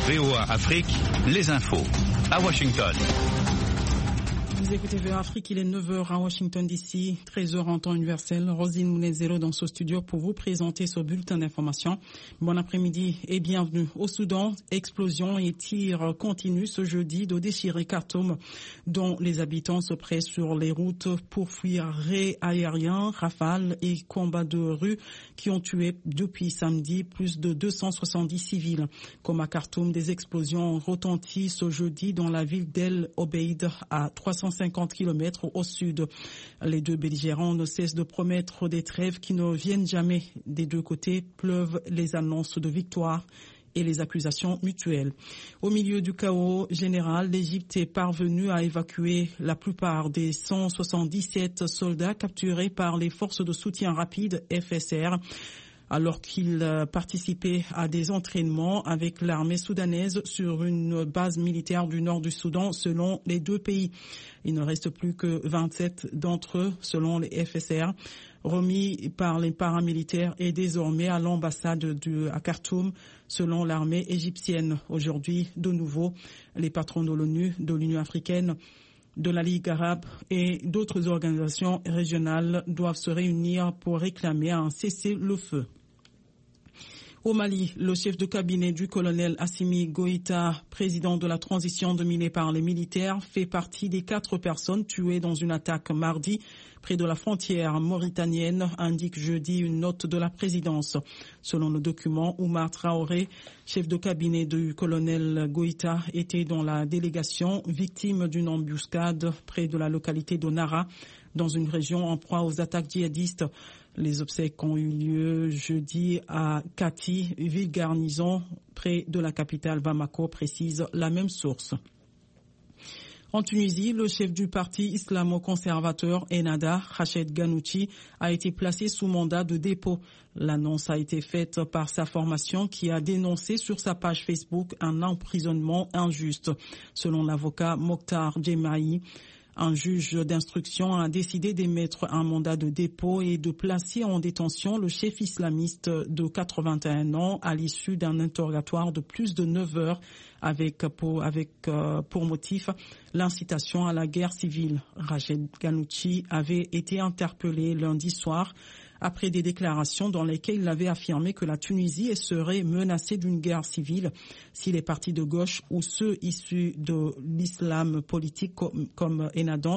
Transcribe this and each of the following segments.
VOA Afrique, les infos. À Washington. Vous écoutez VOA Afrique, il est 9h à Washington DC, 13h en temps universel. Rosine Mounezero dans ce studio pour vous présenter ce bulletin d'information. Bon après-midi et bienvenue au Soudan. Explosion et tirs continuent ce jeudi de déchirer Khartoum, dont les habitants se pressent sur les routes pour fuir raids aériens, rafales et combats de rue qui ont tué depuis samedi plus de 270 civils. Comme à Khartoum, des explosions retentissent ce jeudi dans la ville d'El Obeid à 350 km au sud. Les deux belligérants ne cessent de promettre des trêves qui ne viennent jamais. Des deux côtés pleuvent les annonces de victoire et les accusations mutuelles. Au milieu du chaos général, l'Égypte est parvenue à évacuer la plupart des 177 soldats capturés par les forces de soutien rapide FSR, alors qu'il participait à des entraînements avec l'armée soudanaise sur une base militaire du nord du Soudan, selon les deux pays. Il ne reste plus que 27 d'entre eux, selon les FSR, remis par les paramilitaires et désormais à l'ambassade à Khartoum, selon l'armée égyptienne. Aujourd'hui, de nouveau, les patrons de l'ONU, de l'Union africaine, de la Ligue arabe et d'autres organisations régionales doivent se réunir pour réclamer un cessez-le-feu. Au Mali, le chef de cabinet du colonel Assimi Goïta, président de la transition dominée par les militaires, fait partie des 4 personnes tuées dans une attaque mardi près de la frontière mauritanienne, indique jeudi une note de la présidence. Selon le document, Oumar Traoré, chef de cabinet du colonel Goïta, était dans la délégation, victime d'une embuscade près de la localité de Nara, dans une région en proie aux attaques djihadistes. Les obsèques ont eu lieu jeudi à Kati, ville garnison près de la capitale Bamako, précise la même source. En Tunisie, le chef du parti islamo-conservateur Ennahda, Rached Ghannouchi, a été placé sous mandat de dépôt. L'annonce a été faite par sa formation qui a dénoncé sur sa page Facebook un emprisonnement injuste. Selon l'avocat Mokhtar Djemaï, un juge d'instruction a décidé d'émettre un mandat de dépôt et de placer en détention le chef islamiste de 81 ans à l'issue d'un interrogatoire de plus de 9 heures avec pour motif l'incitation à la guerre civile. Rached Ghannouchi avait été interpellé lundi soir après des déclarations dans lesquelles il avait affirmé que la Tunisie serait menacée d'une guerre civile si les partis de gauche ou ceux issus de l'islam politique comme Ennahda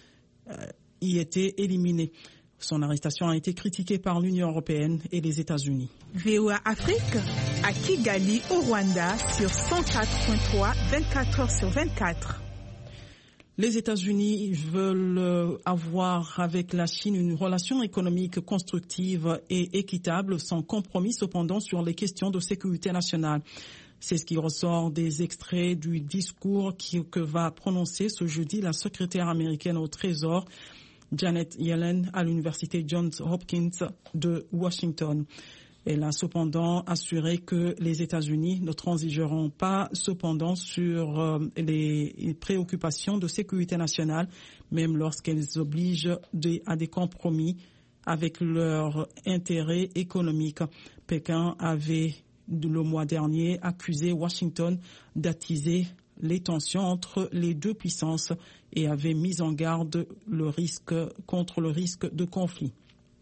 y étaient éliminés. Son arrestation a été critiquée par l'Union européenne et les États-Unis. VOA Afrique, à Kigali, au Rwanda, sur 104.3, 24 heures sur 24. Les États-Unis veulent avoir avec la Chine une relation économique constructive et équitable, sans compromis cependant sur les questions de sécurité nationale. C'est ce qui ressort des extraits du discours que va prononcer ce jeudi la secrétaire américaine au Trésor, Janet Yellen, à l'université Johns Hopkins de Washington. Elle a cependant assuré que les États-Unis ne transigeront pas cependant sur les préoccupations de sécurité nationale, même lorsqu'elles obligent à des compromis avec leurs intérêts économiques. Pékin avait, le mois dernier, accusé Washington d'attiser les tensions entre les deux puissances et avait mis en garde contre le risque de conflit.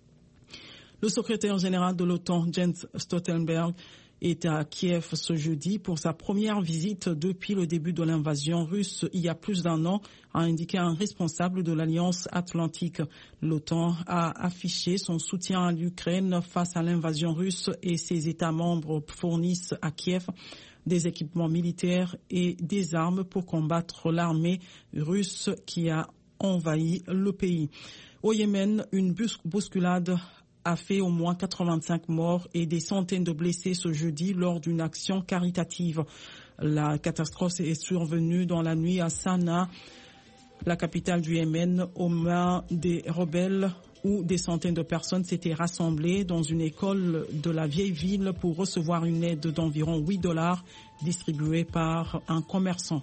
Le secrétaire général de l'OTAN, Jens Stoltenberg, est à Kiev ce jeudi pour sa première visite depuis le début de l'invasion russe il y a plus d'1 an, a indiqué un responsable de l'Alliance Atlantique. L'OTAN a affiché son soutien à l'Ukraine face à l'invasion russe et ses États membres fournissent à Kiev des équipements militaires et des armes pour combattre l'armée russe qui a envahi le pays. Au Yémen, une bousculade a fait au moins 85 morts et des centaines de blessés ce jeudi lors d'une action caritative. La catastrophe est survenue dans la nuit à Sanaa, la capitale du Yémen, aux mains des rebelles où des centaines de personnes s'étaient rassemblées dans une école de la vieille ville pour recevoir une aide d'environ $8 distribuée par un commerçant.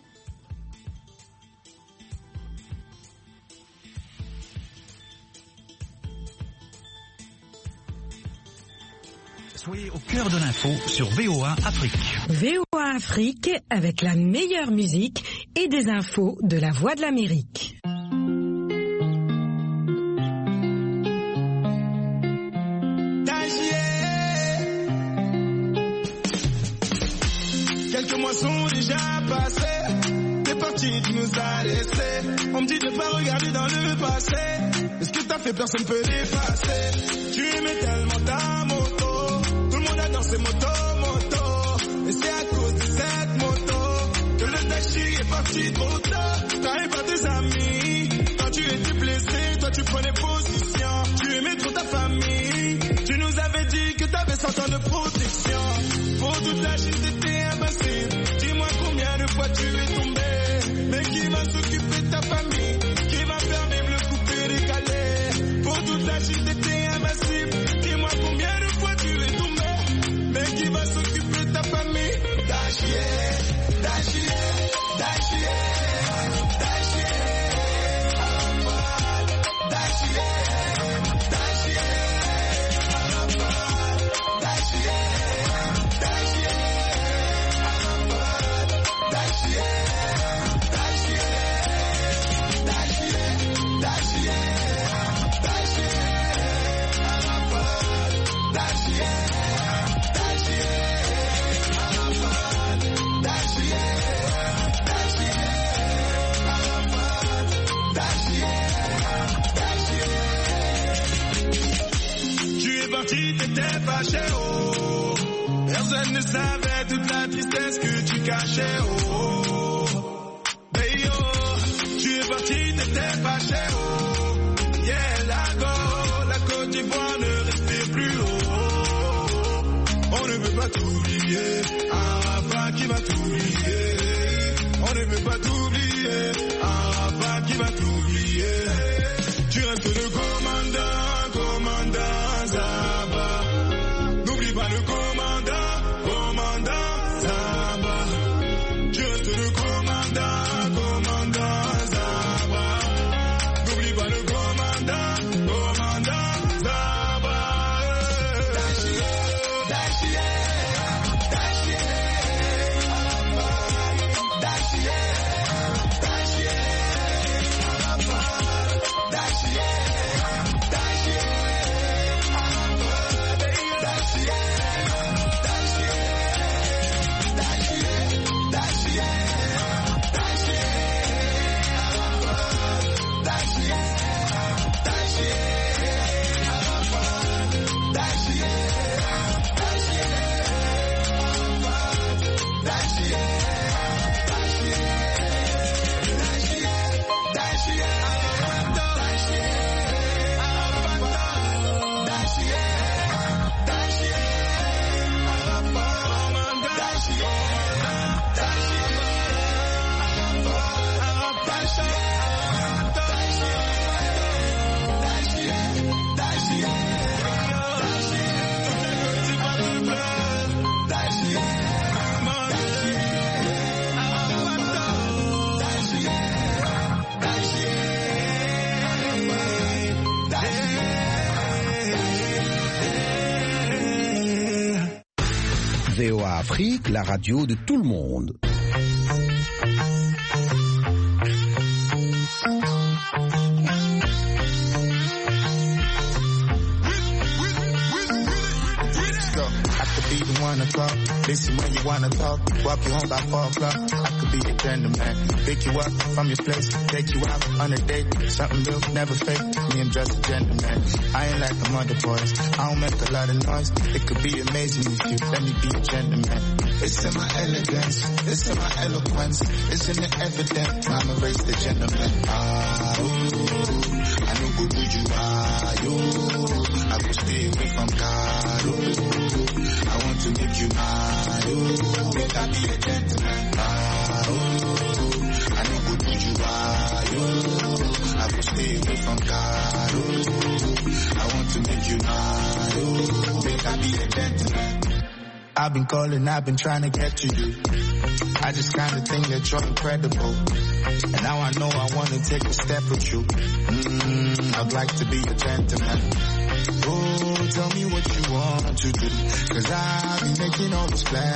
Soyez au cœur de l'info sur VOA Afrique. VOA Afrique avec la meilleure musique et des infos de la Voix de l'Amérique. Quelques mois sont déjà passés. T'es parti, tu nous as laissés. On me dit de pas regarder dans le passé. Mais ce que t'as fait, personne peut l'effacer. Tu aimais tellement ta moto. Tout le monde adore ces motos. Et c'est à cause de cette moto que le taxi est parti trop tard. T'arrives pas tes amis. Quand tu étais blessé, toi tu prenais position. Tu aimais trop ta famille. Tu nous avais dit que t'avais 100 ans de protection. Pour toute la Chine, t'étais invincible. Dis-moi combien de fois tu es tombé. Mais qui va s'occuper de ta famille? Qui va faire même le coupé décalé? Pour toute la Chine, t'étais invincible. Dis-moi combien de fois tu es tombé. Mais qui va s'occuper de ta famille? Dachier, Dachier, Dachier, Dachier, Dachier, Dachier, Tu t'étais fâché, oh. Personne ne savait toute la tristesse que tu cachais, oh. Hey, oh. Tu es parti, t'étais fâché, oh. Yeah, la Côte d'Ivoire ne respire plus, oh. On ne peut pas t'oublier, Arafa qui va t'oublier. On ne peut pas t'oublier, Arafa qui va t'oublier. Tu restes le commandant Zaba. N'oublie pas le commandant Zaba. Tu restes le commandant Zaba. N'oublie pas le commandant Zaba. Dachier, Dachier, Dachier, Dachier, Dachier, Dachier. VOA Afrique, la radio de tout le monde. Be the one to talk, listen when you wanna talk, walk you home by 4 o'clock. I could be a gentleman, pick you up from your place, take you out on a date, something real, never fake. Me, I'm just a gentleman. I ain't like them other boys, I don't make a lot of noise. It could be amazing if you let me be a gentleman. It's in my elegance, it's in my eloquence, it's in the evidence. I'm a race the gentleman. I know who you are, I will stay away from God. I want to make you mine, make I be a gentleman. I know who you are, I will stay away from God. I want to make you mine, make I be a gentleman. I've been calling, I've been trying to get to you. I just kinda think that you're incredible. And now I know I wanna take a step with you. I'd like to be a gentleman. Oh, tell me what you want to do, 'cause I've been making all these plans.